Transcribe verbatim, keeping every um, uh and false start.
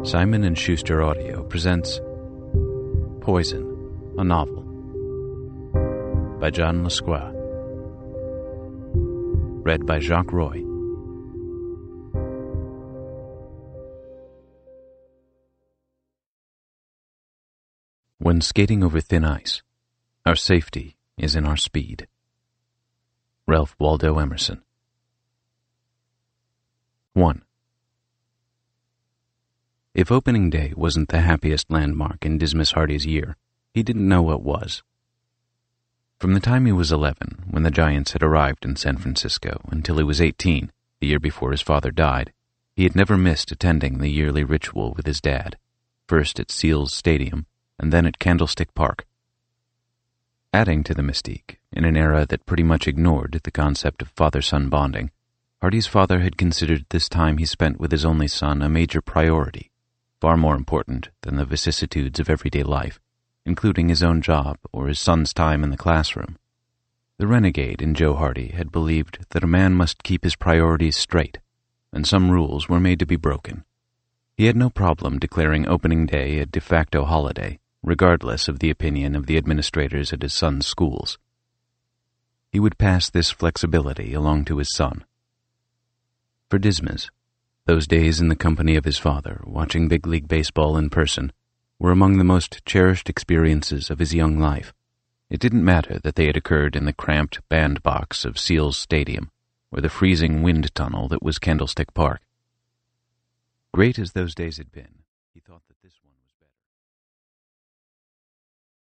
Simon and Schuster Audio presents Poison, a novel by John Lasqua. Read by Jacques Roy. When skating over thin ice, our safety is in our speed. Ralph Waldo Emerson. one. If opening day wasn't the happiest landmark in Dismas Hardy's year, he didn't know what was. From the time he was eleven, when the Giants had arrived in San Francisco, until he was eighteen, the year before his father died, he had never missed attending the yearly ritual with his dad, first at Seals Stadium and then at Candlestick Park. Adding to the mystique, in an era that pretty much ignored the concept of father-son bonding, Hardy's father had considered this time he spent with his only son a major priority, far more important than the vicissitudes of everyday life, including his own job or his son's time in the classroom. The renegade in Joe Hardy had believed that a man must keep his priorities straight, and some rules were made to be broken. He had no problem declaring opening day a de facto holiday, regardless of the opinion of the administrators at his son's schools. He would pass this flexibility along to his son. For Dismas, those days in the company of his father, watching big league baseball in person, were among the most cherished experiences of his young life. It didn't matter that they had occurred in the cramped bandbox of Seals Stadium or the freezing wind tunnel that was Candlestick Park. Great as those days had been, he thought